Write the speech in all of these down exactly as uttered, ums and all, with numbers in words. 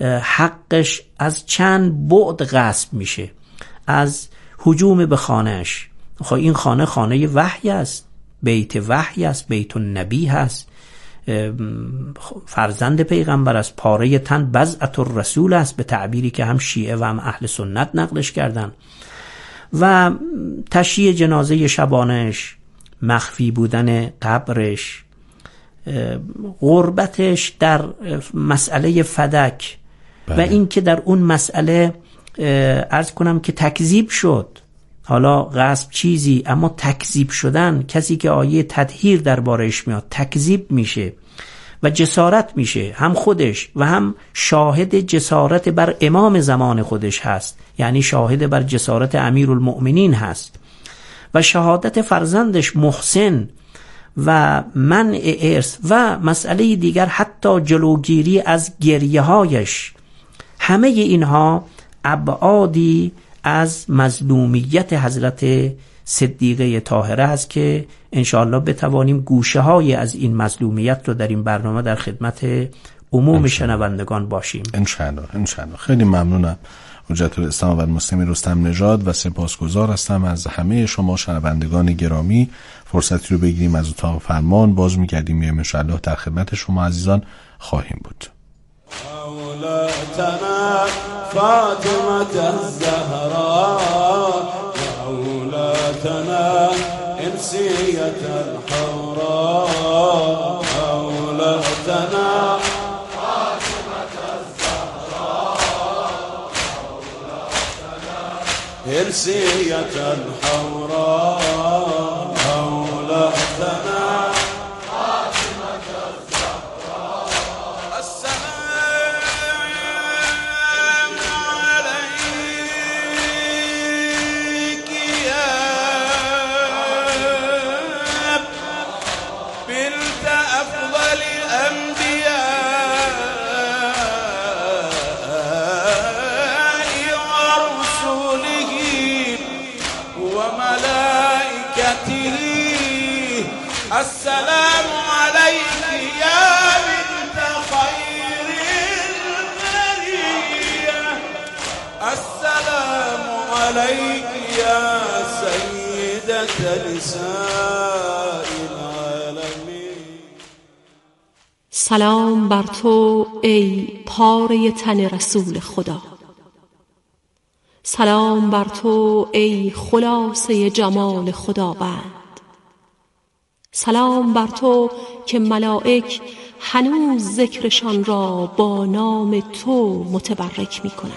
حقش از چند بعد غصب میشه. از هجوم به خانهش. خب این خانه خانه وحی است، بیت وحی است، بیت النبی هست، فرزند پیغمبر است، پاره تن بضعة الرسول است به تعبیری که هم شیعه و هم اهل سنت نقلش کردن. و تشییع جنازه شبانش، مخفی بودن قبرش، غربتش در مسئله فدک بله. و این که در اون مسئله عرض کنم که تکذیب شد، حالا غصب چیزی اما تکذیب شدن، کسی که آیه تطهیر دربارش میاد تکذیب میشه و جسارت میشه، هم خودش و هم شاهد جسارت بر امام زمان خودش هست، یعنی شاهد بر جسارت امیرالمؤمنین هست و شهادت فرزندش محسن و منع ارث و مسئله دیگر، حتی جلوگیری از گریه هایش. همه اینها ابعادی از مظلومیت حضرت صدیقه طاهره است که انشاءالله بتوانیم گوشه های از این مظلومیت رو در این برنامه در خدمت عموم شنوندگان باشیم انشاءالله. انشاءالله. خیلی ممنونم حجت الاسلام و المسلمین رستم نژاد و سپاسگزار هستم از همه شما شنوندگان گرامی. فرصتی رو بگیریم از اتاق فرمان باز می‌گردیم، میایم انشاءالله در خدمت شما عزیزان خواهیم بود. مولاتنا فاطمة الزهراء مولاتنا إنسية الحوراء مولاتنا فاطمة الزهراء مولاتنا إنسية الحوراء مولاتنا السلام عليك يا بنت خير البرية السلام عليك يا سيدة نساء العالمين. سلام بر تو ای پاره تن رسول خدا، سلام بر تو ای خلاصه جمال خداوند، سلام بر تو که ملائک هنوز ذکرشان را با نام تو متبرک می کنند.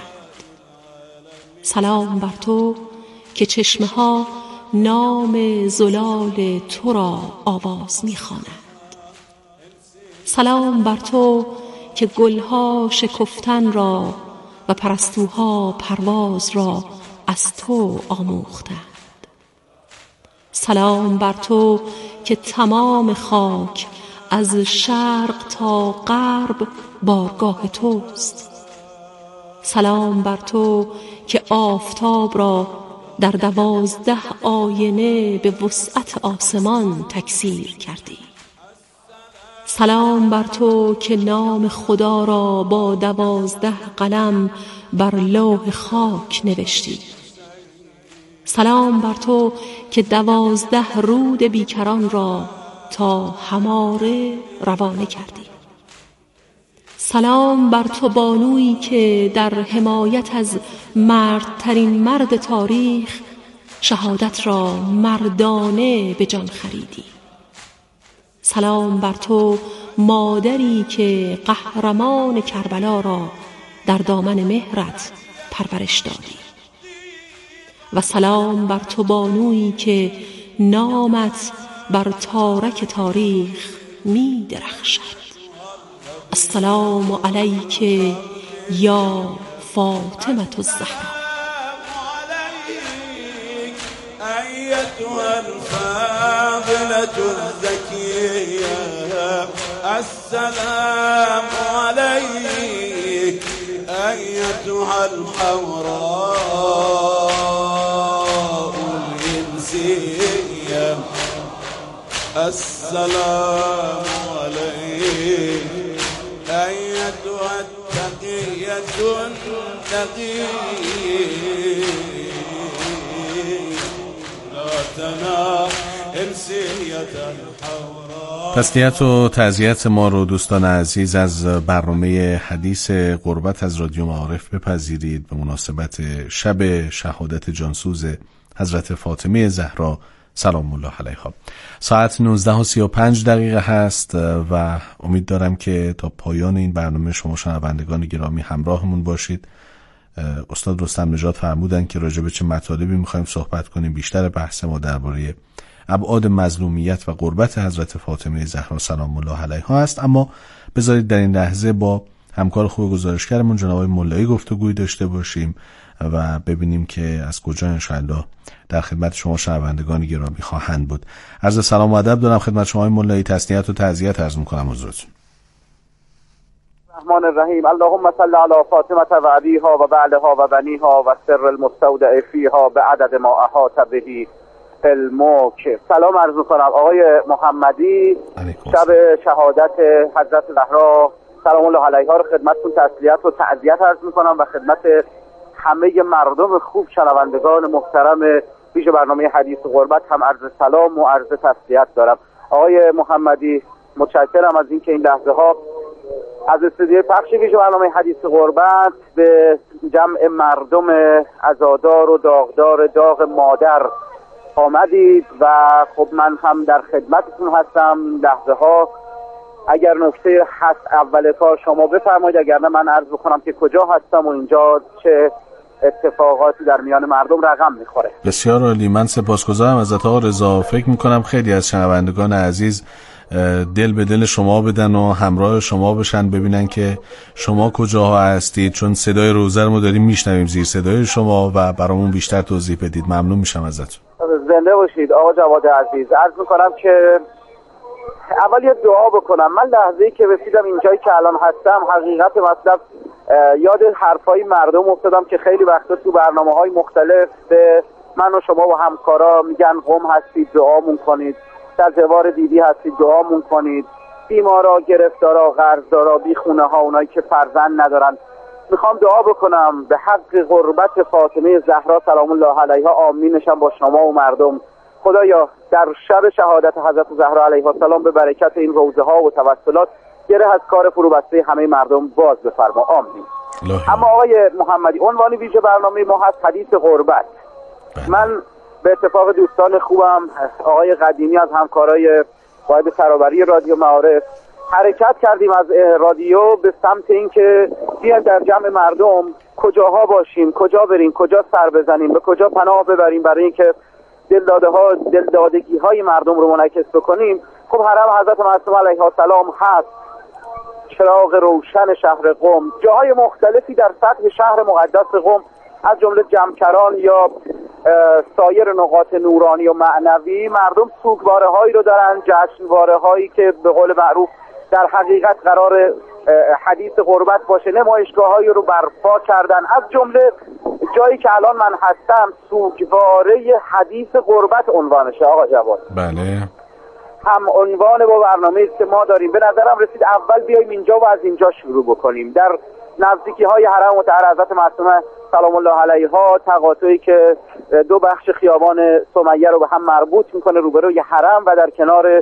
سلام بر تو که چشمه ها نام زلال تو را آواز می خوانند. سلام بر تو که گلها شکفتن را و پرستوها پرواز را از تو آموختند. سلام بر تو که تمام خاک از شرق تا غرب بارگاه توست. سلام بر تو که آفتاب را در دوازده آینه به وسعت آسمان تکثیر کردی. سلام بر تو که نام خدا را با دوازده قلم بر لوح خاک نوشتی. سلام بر تو که دوازده رود بیکران را تا هماره روانه کردی. سلام بر تو بانویی که در حمایت از مردترین مرد تاریخ شهادت را مردانه به جان خریدی. سلام بر تو مادری که قهرمان کربلا را در دامن مهرت پرورش دادی. و سلام بر تو بانویی که نامت بر تارک تاریخ می درخشد. السلام علیک یا فاطمة الزهراء. أيتها الفاضلة الزكية السلام عليك أيتها الحوراء الإنسية السلام عليك أيتها التقية نقي لا تنام انسية الحورا. تسلیت و تعزیت ما رو دوستان عزیز از برنامه حدیث قربت از رادیو معارف بپذیرید به مناسبت شب شهادت جانسوز حضرت فاطمه زهرا سلام الله علیها. ساعت نوزده و سی و پنج دقیقه هست و امید دارم که تا پایان این برنامه شما شنوندگان گرامی همراهمون باشید. استاد رستم نژاد فرمودن که راجع به چه مطالبی میخوایم صحبت کنیم. بیشتر بحث ما درباره ابعاد مظلومیت و قربت حضرت فاطمه زهرا سلام الله علیها است، اما بذارید در این لحظه با همکار خوب گزارشگرمون جناب آقای ملایی گفتگویی داشته باشیم و ببینیم که از کجا انشاءالله در خدمت شما شنوندگان گرامی خواهند بود. عرض سلام و ادب دارم خدمت شما آقای ملایی، تسلیت و تعزیت عرض می‌کنم حضورتون. الرحمن الرحیم. اللهم صل علی فاطمه و ابیها و بعلها و بنیها و سر المستودع فیها بعدد ما احاط به الملک. سلام عرض می‌کنم آقای محمدی. شب شهادت حضرت زهرا سلام الله علیها رو خدمتتون تسلیت و تعزیت عرض می‌کنم و خدمت همه مردم خوب شنوندگان محترم پیش برنامه حدیث قربت هم عرض سلام و عرض تسلیت دارم. آقای محمدی متشکرم از اینکه این لحظه ها از استودیوی پخش پیش برنامه حدیث قربت به جمع مردم عزادار و داغدار داغ مادر آمدید و خب من هم در خدمتتون هستم. لحظه ها اگر نکته هست اول کار شما بفرمایید، اگر نه من عرض بکنم که کجا هستم و اینجا چه اتفاقاتی در میان مردم رقم میخوره. بسیار عالی، من سپاسگزارم ازت آقا رضا. فکر میکنم خیلی از شنوندگان عزیز دل به دل شما بدن و همراه شما بشن، ببینن که شما کجاها هستید، چون صدای روزه رو داریم میشنویم زیر صدای شما و برامون بیشتر توضیح بدید. ممنون میشم ازتون. زنده باشید آقا جواد عزیز. عرض میکنم که اول یه دعا بکنم. من لحظه‌ای که رسیدم اینجایی که الان هستم حقیقت مطلب یاد حرفای مردم افتادم که خیلی وقتا تو برنامه‌های مختلف به من و شما و همکارا میگن قم هستید دعامون کنید، در جوار دیدی هستید دعامون کنید، بیمارا، گرفتارا، قرضدارا، بی خونه ها، اونایی که فرزند ندارن. میخوام دعا بکنم به حق قربت فاطمه زهرا سلام الله علیها. آمینشم با شما و مردم. خدایا در شب شهادت حضرت زهرا علیها السلام به برکت این روزه ها و توسلات گره از کار فروبسته همه مردم باز بفرما. آمین. اما آقای محمدی عنوان ویژه برنامه ما هست حدیث قربت. من به اتفاق دوستان خوبم آقای قدیمی از همکارای واحد سرآوری رادیو معارف حرکت کردیم از رادیو به سمت اینکه بیایم در جمع مردم کجاها باشیم، کجا بریم، کجا سر بزنیم، به کجا پناه ببریم برای اینکه دلداده ها دلدادگی های مردم رو منعکس بکنیم. خب حرم حضرت معصومه علیها السلام هست، چراغ روشن شهر قم. جاهای مختلفی در سطح شهر مقدس قم از جمله جمکران یا سایر نقاط نورانی و معنوی مردم سوگواره هایی رو دارن، جشنواره هایی که به قول معروف در حقیقت قرار حدیث قربت باشه، نمایشگاه هایی رو برپا کردن. از جمله جایی که الان من هستم سوگواره حدیث قربت عنوانشه آقا جواد. بله، هم عنوان با برنامه‌ای که ما داریم. به نظرم رسید اول بیایم اینجا و از اینجا شروع بکنیم. در نزدیکی های حرم مطهر حضرت معصومه سلام الله علیها تقاطعی که دو بخش خیابان سمیه رو به هم مربوط میکنه روبروی حرم و در کنار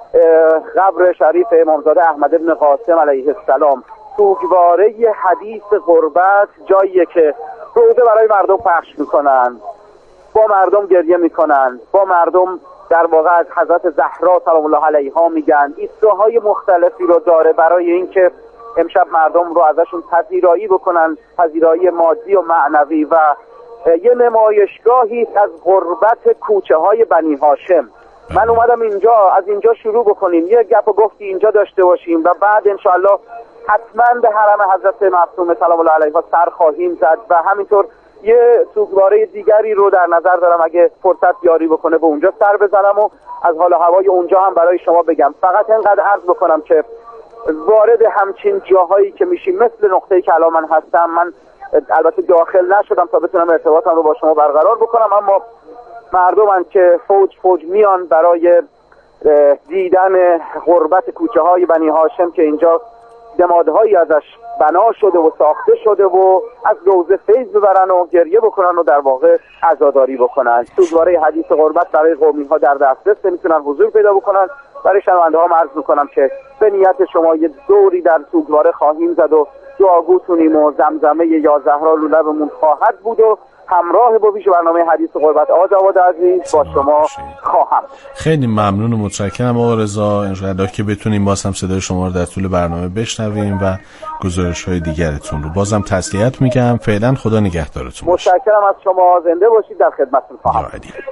قبر شریف امامزاده احمد بن قاسم علیه السلام سوگواره حدیث قربت جاییه که روزه برای مردم پخش میکنن، با مردم گریه میکنن، با مردم در واقع از حضرت زهرا سلام الله علیها میگن. ایستگاه‌های مختلفی رو داره برای اینکه امشب مردم رو ازشون پذیرایی بکنن، پذیرایی مادی و معنوی، و یه نمایشگاهی از قربت کوچه های بنی هاشم. من اومدم اینجا از اینجا شروع بکنیم، یه گپ و گفتی اینجا داشته باشیم و بعد انشاءالله حتما به حرم حضرت معصومه سلام الله علیها سر خواهیم زد و همینطور یه سوگواره دیگری رو در نظر دارم اگه فرصت یاری بکنه به اونجا سر بزنم و از حال هوای اونجا هم برای شما بگم. فقط اینقدر عرض بکنم که وارد همچین جاهایی که میشیم مثل نقطه‌ای که الان من هستم، من البته داخل نشدم تا بتونم ارتباطم رو با شما برقرار بکنم، اما مردمن که فوج فوج میان برای دیدن غربت کوچه های بنی هاشم که اینجا دمادهایی ازش بنا شده و ساخته شده و از روضه فیض ببرن و گریه بکنن و در واقع عزاداری بکنن. سوگواره حدیث قربت برای قومی ها در دسترس میتونن حضور پیدا بکنن. برای شنونده ها عرض میکنم که به نیت شما یه دوری در سوگواره خواهیم زد و دعاگوتونیم و زمزمه یا زهرا لولبمون خواهد بود و همراه با پیش برنامه حدیث قربت آقا جواد عزیز با شما خواهم. خیلی ممنون و متشکرم آقا رضا. انشاءالله که بتونیم باز هم صدای شما رو در طول برنامه بشنویم و گزارش‌های دیگرتون رو. بازم تسلیت میگم. فعلا خدا نگهدارتون. متشکرم از شما. زنده باشید. در خدمتتون خواهم.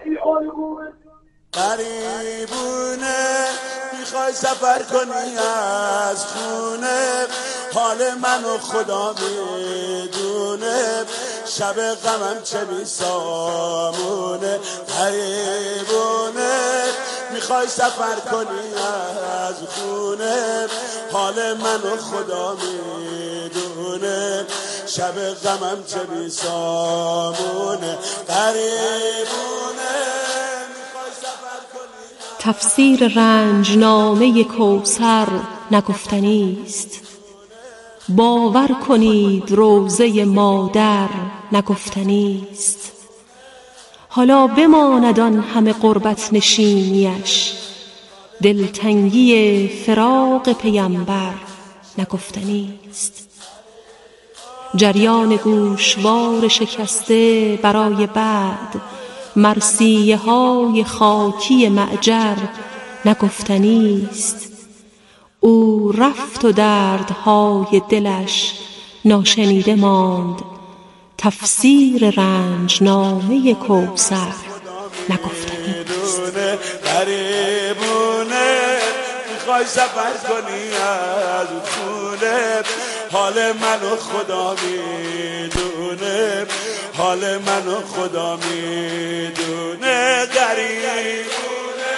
قریبونه میخوای سفر کنی از خونه، حال منو خدا میدونه، شب غمم چه بیسامونه. قریبونه میخوای سفر کنی از خونه، حال منو خدا میدونه، شب غمم چه بیسامونه. قریبونه تفسیر رنجنامه کوثر نگفتنی است، باور کنید روضه مادر نگفتنی است. حالا بماند آن همه غربت نشینیش، دلتنگی فراق پیامبر نگفتنی است. جریان گوشوار شکسته برای بعد، مرثیه های خاکی معجر نگفتنی است. او رفت و دردهای دلش ناشنیده ماند، تفسیر رنجنامه کوثر نگفتنی است. قریبونه میخوای سفر کنی از خونه، حال منو خدا میدونه، حال منو خدا میدونه. قریبونه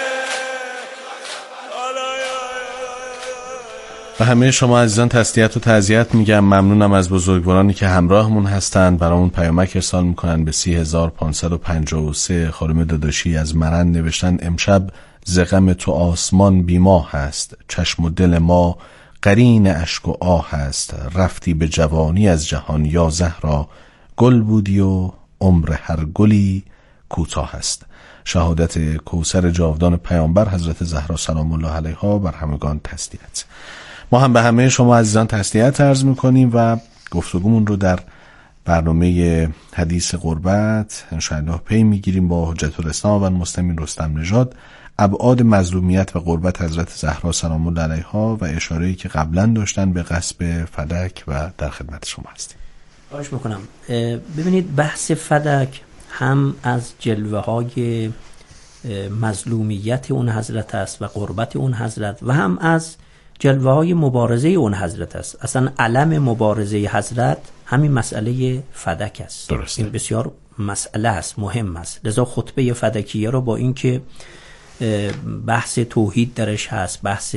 و همه شما عزیزان تسلیت و تعزیت میگم. ممنونم از بزرگوارانی که همراهمون هستند، برامون پیامک ارسال میکنن به سی هزار پانصد و پنجاه و سه. خانم داداشی از مرند نوشتن امشب ز غم تو آسمان بیما هست، چشم و دل ما قرین اشک و آه هست. رفتی به جوانی از جهان یا زهرا، گل بودی و عمر هر گلی کوتاه است. شهادت کوثر جاودان پیامبر حضرت زهرا سلام الله علیها بر همگان تسلیت. ما هم به همه شما عزیزان تسلیت عرض میکنیم و گفتگومون رو در برنامه حدیث قربت انشاءالله پی میگیریم با حجت الاسلام و المسلمین رستم نژاد. ابعاد مظلومیت و قربت حضرت زهرا سلام الله علیها و اشاره‌ای که قبلا داشتن به غصب فدک و در خدمت شما هستیم. خواهش میکنم. ببینید بحث فدک هم از جلوه های مظلومیت اون حضرت است و قربت اون حضرت و هم از جلوه های مبارزه اون حضرت است. اصلا علم مبارزه حضرت همین مسئله فدک است. درسته. این بسیار مسئله است، مهم است. لذا خطبه فدکیه رو با اینکه بحث توحید درش هست، بحث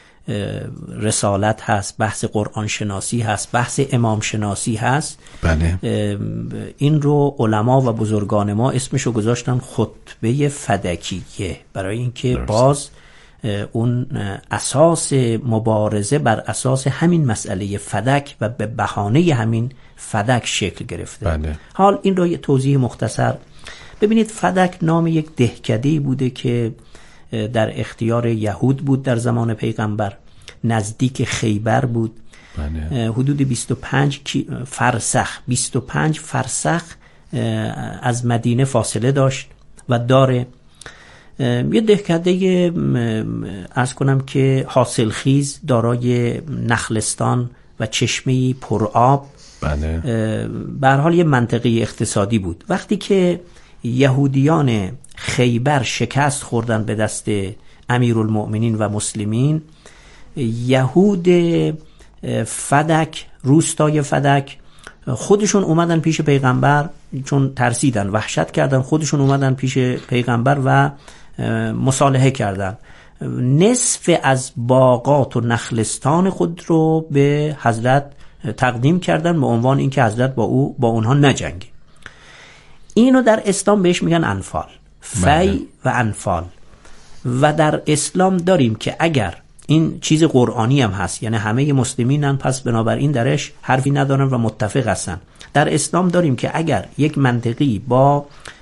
رسالت هست، بحث قرآن شناسی هست، بحث امام شناسی هست، بله. این رو علما و بزرگان ما اسمشو گذاشتن خطبه فدکیه، برای اینکه درست. باز اون اساس مبارزه بر اساس همین مسئله فدک و به بهانه همین فدک شکل گرفته. بله. حال این رو یه توضیح مختصر. ببینید فدک نام یک دهکده‌ای بوده که در اختیار یهود بود در زمان پیغمبر، نزدیک خیبر بود. بله. حدود بیست و پنج فرسخ بیست و پنج فرسخ از مدینه فاصله داشت و داره. یه دهکده عرض کنم که حاصلخیز، دارای نخلستان و چشمه‌ای پرآب. بله. به هر حال یه منطقه اقتصادی بود. وقتی که یهودیان خیبر شکست خوردن به دست امیرالمؤمنین و مسلمین، یهود فدک، روستای فدک، خودشون اومدن پیش پیغمبر، چون ترسیدن، وحشت کردن، خودشون اومدن پیش پیغمبر و مصالحه کردن. نصف از باغات و نخلستان خود رو به حضرت تقدیم کردن به عنوان اینکه حضرت با او با اونها نجنگه. اینو در اسلام بهش میگن انفال، فی و انفال. و در اسلام داریم که اگر این چیز قرآنی هم هست، یعنی همه مسلمینن، پس بنابراین درش حرفی ندارن و متفق هستن. در اسلام داریم که اگر یک منطقی با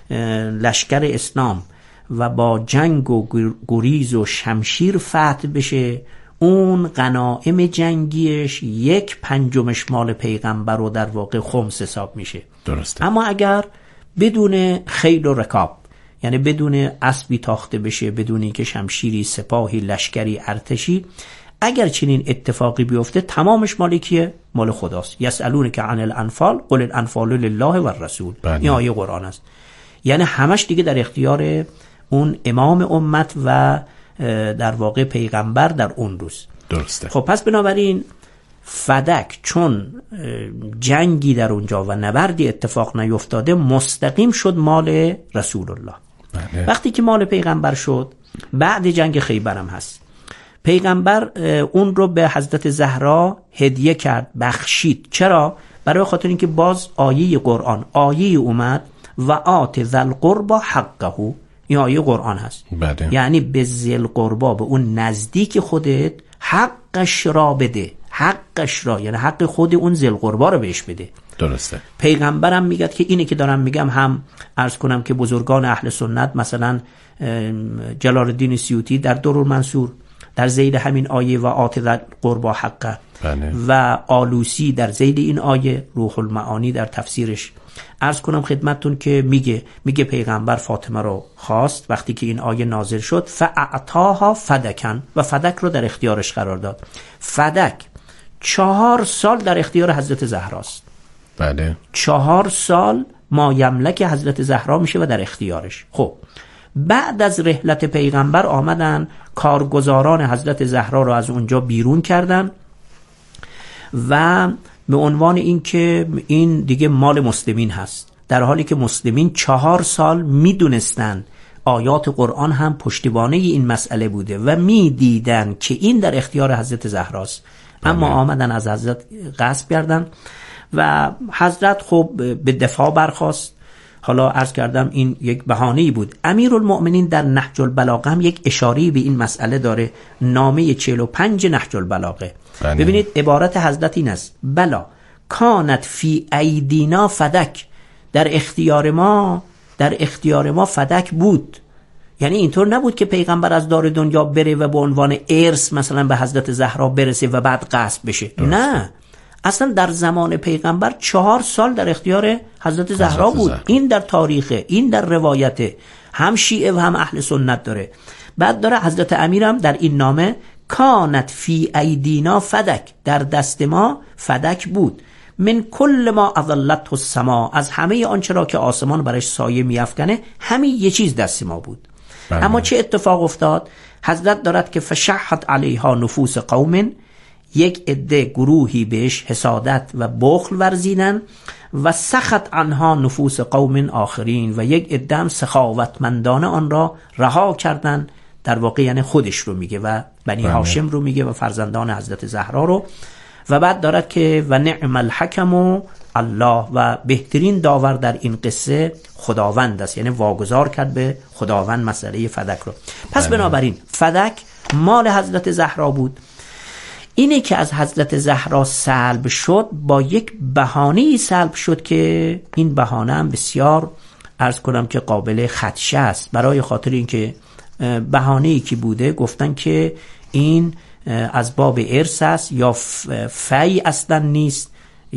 لشکر اسلام و با جنگ و گریز و شمشیر فتح بشه، اون غنایم جنگیش یک پنجمش مال پیغمبر و در واقع خمس حساب میشه. درسته. اما اگر بدون خیل و رکاب، یعنی بدون اسبی تاخته بشه، بدون اینکه شمشیری، سپاهی، لشکری، ارتشی، اگر چنین اتفاقی بیفته تمامش مال کیه؟ مال خداست. یسالونک عن الانفال قل الانفال لله و الرسول. این آیه قرآن است. یعنی همش دیگه در اختیار اون امام امت و در واقع پیغمبر در اون روز. درسته. خب پس بنابراین فدک چون جنگی در اونجا و نبردی اتفاق نیفتاده، مستقیم شد مال رسول الله. بله. وقتی که مال پیغمبر شد، بعد جنگ خیبر هم هست، پیغمبر اون رو به حضرت زهرا هدیه کرد، بخشید. چرا؟ برای خاطر اینکه باز آیه قرآن آیه اومد و آت ذل قربا حقه. این آیه قرآن هست. بله. یعنی به ذل قربا، به اون نزدیک خودت حقش را بده. حقش را یعنی حق خود اون ذل قربا رو بهش بده. درسته. پیغمبرم میگه که اینه که دارم میگم، هم عرض کنم که بزرگان اهل سنت مثلا جلال الدین سیوطی در درالمنصور در ذیل همین آیه و آت ذل قربا حقه، بله. و آلوسی در ذیل این آیه روح المعانی در تفسیرش عرض کنم خدمتتون که میگه میگه پیغمبر فاطمه رو خواست وقتی که این آیه نازل شد، فاعطاها فدکن، و فدک رو در اختیارش قرار داد. فدک چهار سال در اختیار حضرت زهراست. بله. چهار سال ما یملک حضرت زهرا میشه و در اختیارش. خب بعد از رحلت پیغمبر آمدن کارگزاران حضرت زهرا رو از اونجا بیرون کردن و به عنوان این که این دیگه مال مسلمین هست، در حالی که مسلمین چهار سال میدونستن آیات قرآن هم پشتیبانه این مسئله بوده و میدیدن که این در اختیار حضرت زهراست. اما آمدن از حضرت غصب کردن و حضرت خب به دفاع برخاست. حالا عرض کردم این یک بهانه‌ای بود. امیرالمؤمنین در نهج البلاغه هم یک اشاره‌ای به این مسئله داره، نامه چهل و پنج نهج البلاغه. بله. ببینید عبارت حضرت این است: بلا کانت فی ایدینا فدک، در اختیار ما در اختیار ما فدک بود. یعنی اینطور نبود که پیغمبر از دار دنیا بره و به عنوان ارث مثلا به حضرت زهرا برسه و بعد غصب بشه. درست. نه، اصلا در زمان پیغمبر چهار سال در اختیار حضرت زهرا بود. زهر. این در تاریخ، این در روایت هم شیعه و هم اهل سنت داره. بعد داره حضرت امیرم در این نامه کانت فی ایدینا فدک، در دست ما فدک بود، من کل ما اظلته السما، از همه آنچه را که آسمان برش سایه میافکنه همین یه چیز دست ما بود. بله. اما چه اتفاق افتاد؟ حضرت دارد که فشحت علیها نفوس قوم، یک عده گروهی بهش حسادت و بخل ورزیدن و سخط عنها نفوس قوم آخرین، و یک عده هم سخاوتمندانه آن را رها کردن. در واقع یعنی خودش رو میگه و بنی هاشم رو میگه و فرزندان حضرت زهرا رو. و بعد دارد که و نعم الحکم و الله، و بهترین داور در این قصه خداوند است، یعنی واگذار کرد به خداوند مسئله فدک رو. پس بنابراین فدک مال حضرت زهرا بود. اینه که از حضرت زهرا سلب شد با یک بهانه‌ای سلب شد که این بهانه هم بسیار عرض کنم که قابل خدشه است، برای خاطر اینکه بهانه‌ای که بوده گفتن که این از باب ارث است یا فی اصلا نیست،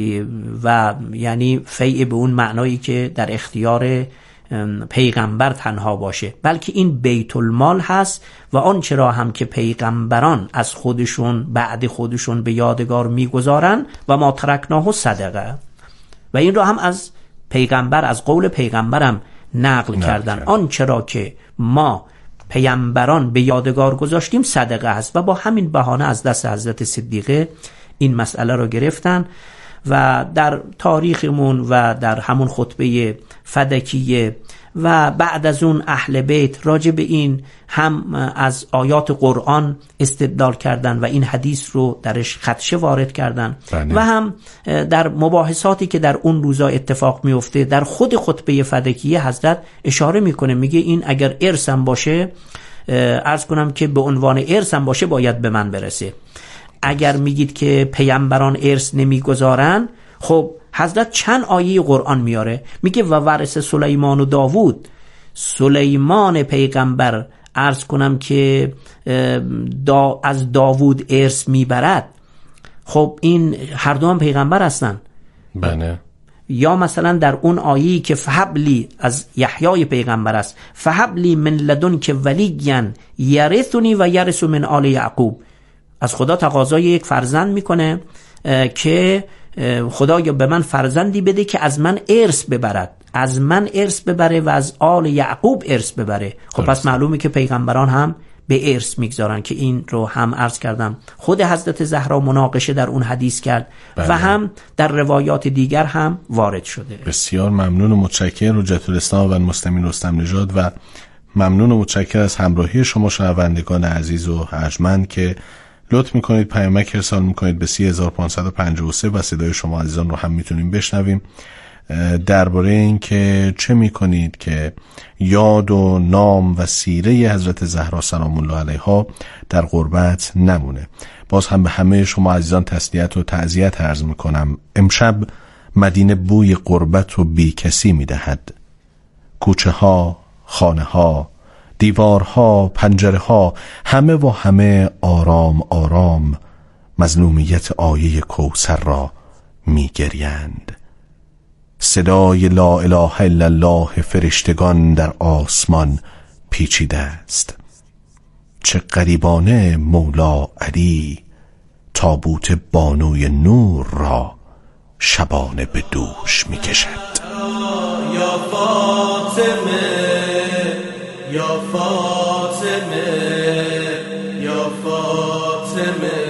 و یعنی فی به اون معنایی که در اختیار پیغمبر تنها باشه، بلکه این بیت المال هست و آن چرا هم که پیغمبران از خودشون بعد خودشون به یادگار میگذارن و ما ترکناه صدقه، و این را هم از پیغمبر، از قول پیغمبرم نقل نه کردن. آن چرا که ما پیامبران به یادگار گذاشتیم صدقه هست، و با همین بهانه از دست حضرت صدیقه این مسئله رو گرفتن و در تاریخمون و در همون خطبه فدکیه و بعد از اون اهل بیت راجع به این هم از آیات قرآن استدلال کردن و این حدیث رو درش خدشه وارد کردن. بله. و هم در مباحثاتی که در اون روزا اتفاق میفته در خود خطبه فدکیه حضرت اشاره میکنه، میگه این اگر ارثم باشه عرض کنم که به عنوان ارث هم باشه باید به من برسه. اگر میگید که پیامبران ارث نمیگذارن، خب حضرت چند آیه قرآن میاره، میگه و ورث سلیمان و داوود. سلیمان پیغمبر عرض کنم که دا از داوود ارث میبرد. خب این هر دو هم پیغمبر هستن. بله. یا مثلا در اون آیه‌ای که فحبلی از یحیای پیغمبر است، فحبلی من لدن که ولیین یرثنی و یرث من آل یعقوب. از خدا تقاضای یک فرزند میکنه که خدا یا به من فرزندی بده که از من ارث ببرد، از من ارث ببره و از آل یعقوب ارث ببره. خب پس معلومه که پیغمبران هم به ارث میگذارن، که این رو هم عرض کردم خود حضرت زهرا مناقشه در اون حدیث کرد. بله. و هم در روایات دیگر هم وارد شده. بسیار ممنون و متشکرم حجت الاسلام و المسلمین رستم نژاد، و ممنون و متشکر از همراهی شما شنوندگان عزیز و ارجمند که لطف میکنید پیامک ارسال میکنید به سی هزار و پانصد و پنجاه و سه و صدای شما عزیزان رو هم میتونیم بشنویم درباره این که چه میکنید که یاد و نام و سیره حضرت زهرا سلام الله علیها در غربت نمونه. باز هم به همه شما عزیزان تسلیت و تعزیت عرض میکنم. امشب مدینه بوی غربت و بی کسی میدهد. کوچه ها، خانه ها، دیوارها، پنجره ها، همه و همه آرام آرام مظلومیت آیه کوثر را میگریند. صدای لا اله الا الله فرشتگان در آسمان پیچیده است. چه غریبانه مولا علی تابوت بانوی نور را شبانه به دوش می کشد. یا فاطمه یا فاطمه یا فاطمه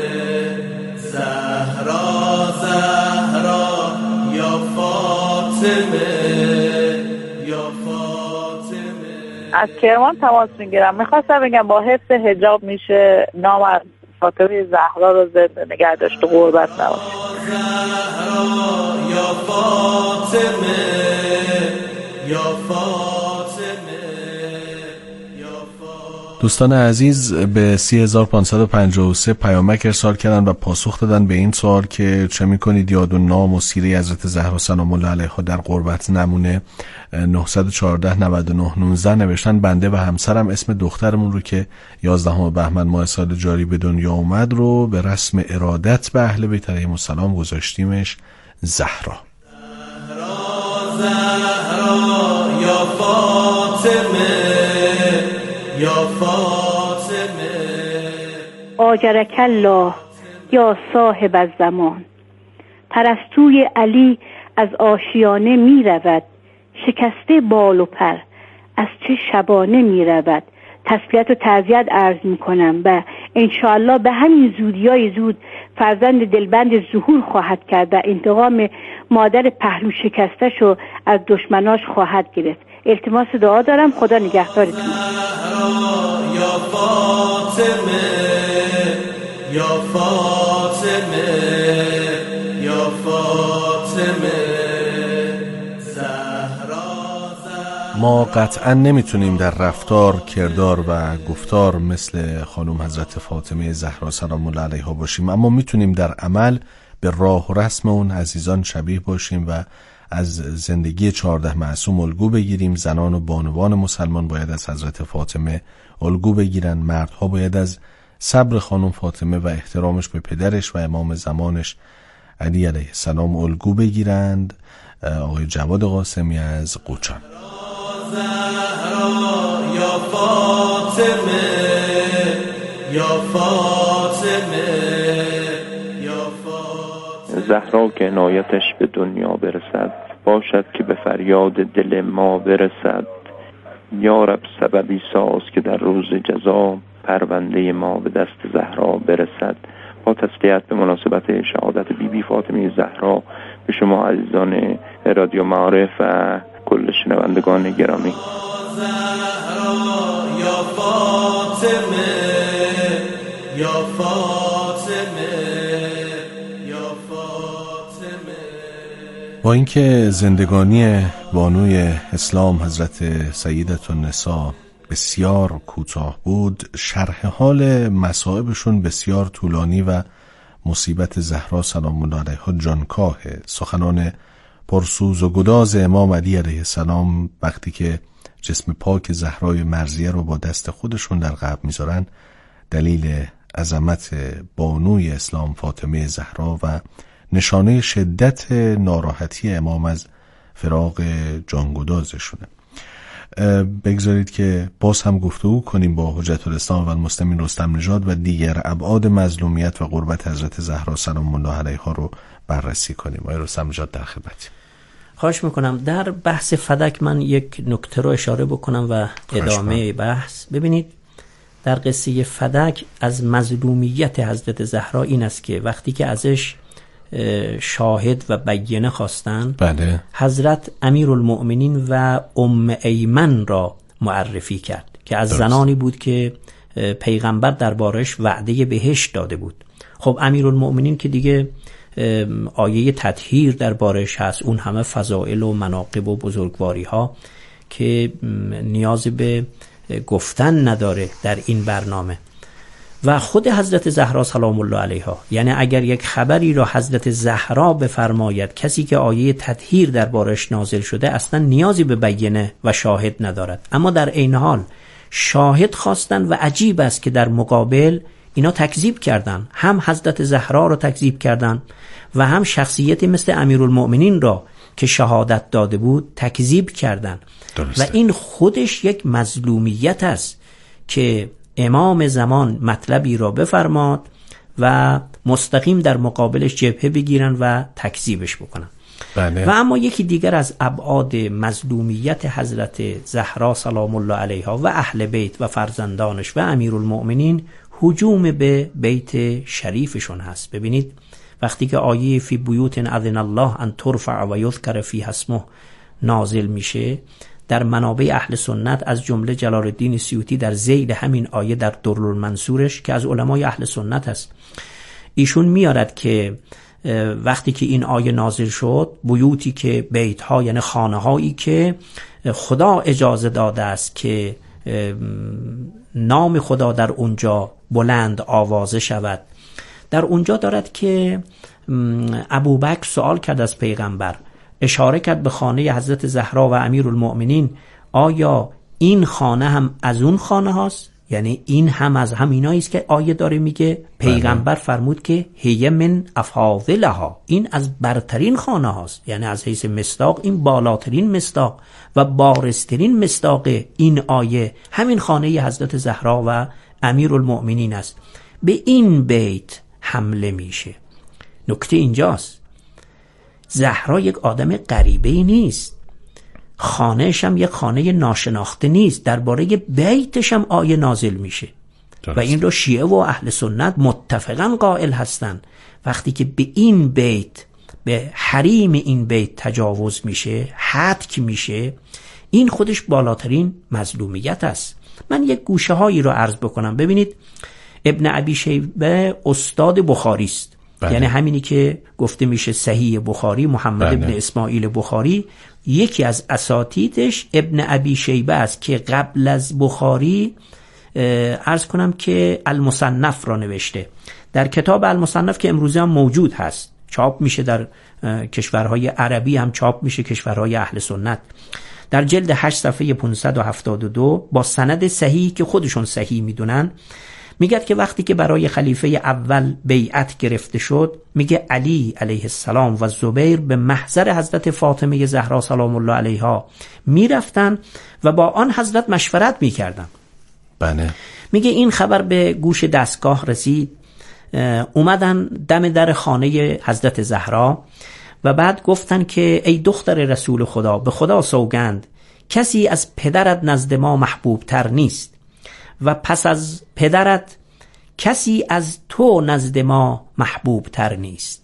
زهرا زهرا یا فاطمه یا فاطمه. از کرمان تماس میگیرم. میخواستم بگم با حفظ حجاب میشه نام از فاطمه زهرا رو زنده نگه داشت و غربت نباشه. زهرا یا فاطمه یا فاطمه. دوستان عزیز به سی هزار و پانصد و پنجاه و سه پیامک ارسال کردن و پاسخ دادن به این سوال که چه میکنید یاد و نام و سیره حضرت زهرا سلام الله علیها در غربت نمونه. نه یک چهار نود و نه نوزده نوشتن بنده و همسرم اسم دخترمون رو که یازدهم بهمن ماه سال جاری به دنیا اومد رو به رسم ارادت به اهل بیت علیهم السلام گذاشتیمش زهرا. زهرا زهرا یا فاطمه یا فاطمه. آجرک الله یا صاحب الزمان. پرستوی علی از آشیانه می رود، شکسته بال و پر از چه شبانه می رود. تسلیت و تعزیت عرض می کنم و انشاءالله به همین زودیای زود فرزند دلبند ظهور خواهد کرد و انتقام مادر پهلو شکسته شو از دشمناش خواهد گرفت. التماس دعا دارم، خدا نگهدارتون. یا فاطمه یا فاطمه یا فاطمه زهرا. ما قطعا نمیتونیم در رفتار، کردار و گفتار مثل خانم حضرت فاطمه زهرا سلام الله علیها باشیم، اما میتونیم در عمل به راه و رسم اون عزیزان شبیه باشیم و از زندگی چهارده معصوم الگو بگیریم. زنان و بانوان مسلمان باید از حضرت فاطمه الگو بگیرن، مردها باید از صبر خانم فاطمه و احترامش به پدرش و امام زمانش علی علیه السلام الگو بگیرند. آقای جواد قاسمی از قوچان. زهرا یا فاطمه یا فاطمه یا فاطمه. زهرا که عنایتش به دنیا برسد، باشد که به فریاد دل ما برسد. یا رب سببی ساز که در روز جزا، پرونده ما به دست زهرا برسد. با تسلیت به مناسبت شهادت بی بی فاطمه زهرا به شما عزیزان رادیو معارف و کل شنوندگان گرامی. زهرا یا فاطمه یا فاطمه یا فاطمه. با اینکه زندگانی بانوی اسلام حضرت سیدة النساء بسیار کوتاه بود، شرح حال مصائبشون بسیار طولانی و مصیبت زهرا سلام الله علیها جانکاهه. سخنان پرسوز و گداز امام علی علیه السلام وقتی که جسم پاک زهرای مرضیه رو با دست خودشون در قبر میذارن دلیل عظمت بانوی اسلام فاطمه زهرا و نشانه شدت ناراحتی امام از فراق جانگدازشونه. بگذارید که باز هم گفتگو کنیم با حجت الاسلام و المسلمین رستم نژاد و دیگر ابعاد مظلومیت و قربت حضرت زهرا سلام الله علیها رو بررسی کنیم. آقای رستم نژاد در خدمتیم. خواهش میکنم. در بحث فدک من یک نکته رو اشاره بکنم و ادامه بحث. ببینید در قصه فدک از مظلومیت حضرت زهرا این است که وقتی که ازش شاهد و بیینه خواستن، بله. حضرت امیرالمؤمنین و ام ایمن را معرفی کرد که از درست. زنانی بود که پیغمبر دربارش وعده بهشت داده بود. خب امیرالمؤمنین که دیگه آیه تطهیر دربارش هست، اون همه فضائل و مناقب و بزرگواری ها که نیاز به گفتن نداره در این برنامه. و خود حضرت زهرا سلام الله علیها، یعنی اگر یک خبری را حضرت زهرا بفرماید کسی که آیه تطهیر دربارش نازل شده اصلا نیازی به بیینه و شاهد ندارد، اما در عین حال شاهد خواستن و عجیب است که در مقابل اینا تکذیب کردن، هم حضرت زهرا را تکذیب کردن و هم شخصیت مثل امیرالمؤمنین را که شهادت داده بود تکذیب کردن. درسته. و این خودش یک مظلومیت است که امام زمان مطلبی را بفرماد و مستقیم در مقابلش جبهه بگیرن و تکذیبش بکنن. بله. و اما یکی دیگر از ابعاد مظلومیت حضرت زهرا سلام الله علیها و اهل بیت و فرزندانش و امیرالمؤمنین هجوم به بیت شریفشون هست. ببینید وقتی که آیه فی بیوت اذن الله ان ترفع و یذکر فیها اسمه نازل میشه، در منابع اهل سنت از جمله جلال الدین سیوطی در ذیل همین آیه در درالمنصورش که از علمای اهل سنت است، ایشون میارد که وقتی که این آیه نازل شد، بیوتی که بیت ها یعنی خانه هایی که خدا اجازه داده است که نام خدا در اونجا بلند آوازه شود، در اونجا دارد که ابوبکر سوال کرد از پیغمبر، اشاره کرد به خانه حضرت زهرا و امیرالمؤمنین، آیا این خانه هم از اون خانه هاست؟ یعنی این هم از همینایی است که آیه داره میگه. پیغمبر فرمود که هی من افاضلها، این از برترین خانه هاست، یعنی از حیث مصداق این بالاترین مصداق و بارزترین مصداق این آیه همین خانه حضرت زهرا و امیرالمؤمنین است. به این بیت حمله میشه. نکته اینجاست، زهرا یک آدم غریبه نیست، خانهش هم یک خانه ناشناخته نیست، درباره بیتش هم آیه نازل میشه درست. و این رو شیعه و اهل سنت متفقاً قائل هستند. وقتی که به این بیت، به حریم این بیت تجاوز میشه، هتک میشه، این خودش بالاترین مظلومیت است. من یک گوشه هایی رو عرض بکنم. ببینید ابن ابی شیبه استاد بخاری است، بله. یعنی همینی که گفته میشه صحیح بخاری، محمد بله. ابن اسماعیل بخاری، یکی از اساتیدش ابن ابی شیبه است که قبل از بخاری عرض کنم که المصنف را نوشته. در کتاب المصنف که امروزه هم موجود هست، چاپ میشه در کشورهای عربی، هم چاپ میشه کشورهای اهل سنت، در جلد هشت صفحه پانصد و هفتاد و دو با سند صحیح که خودشون صحیح میدونن، میگه که وقتی که برای خلیفه اول بیعت گرفته شد، میگه علی علیه السلام و زبیر به محضر حضرت فاطمه زهرا سلام الله علیها میرفتن و با آن حضرت مشورت میکردن. بله. میگه این خبر به گوش دستگاه رسید، اومدن دم در خانه حضرت زهرا و بعد گفتن که ای دختر رسول خدا، به خدا سوگند کسی از پدرت نزد ما محبوب تر نیست و پس از پدرت کسی از تو نزد ما محبوب تر نیست،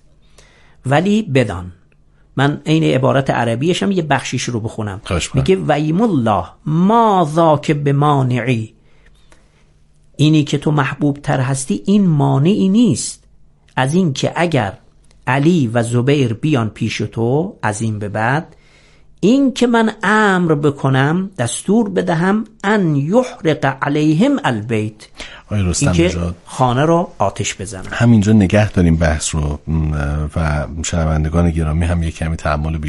ولی بدان، من این عبارت عربیشم یه بخشیش رو بخونم، میگه ویم الله ما ذاک بمانعی، اینی که تو محبوب تر هستی این مانعی نیست از این که اگر علی و زبیر بیان پیش تو از این به بعد، این که من امر بکنم، دستور بدهم ان یحرق علیهم البیت، آقای رستم نژاد خانه رو آتش بزنن. همینجا نگه داریم بحث رو و شنوندگان گرامی هم یک کمی تأمل